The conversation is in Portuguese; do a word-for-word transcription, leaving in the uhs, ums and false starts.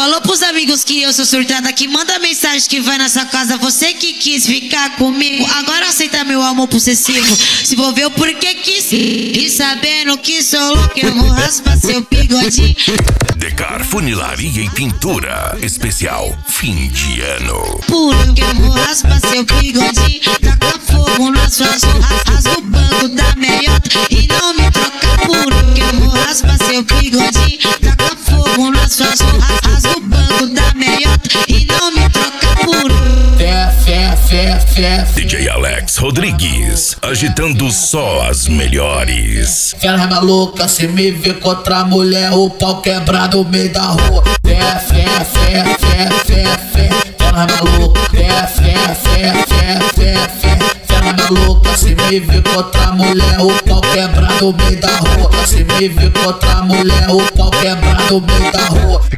Falou pros amigos que eu sou surtada, que manda mensagem que vai na sua casa. Você que quis ficar comigo, agora aceita meu amor possessivo. Se envolveu porque quis, e sabendo que sou louco, eu vou raspar seu bigodinho. Decar Funilaria e Pintura Especial Fim de Ano. Puro que eu vou raspar seu bigodinho. Taca fogo nas suas roupas, rasga o banco da meiota e não me troca. Puro que eu vou raspar seu bigodinho. Taca fogo nas suas roupas, rasga o banco da meiota e não me troca. Puro. Fé, fé, fé, fé, fé. D J Alex Rodrigues, agitando só as melhores. Fera maluca, se me vê contra a mulher, o pau quebra no meio da rua. Fé, fé, fé, fé, fé, fé. Fera maluca, fé, fé, fé, fé, fé, fé. Fera maluca, se me vê contra a mulher, o pau quebra no meio da rua. Se me vê contra a mulher, o pau quebra no meio da rua.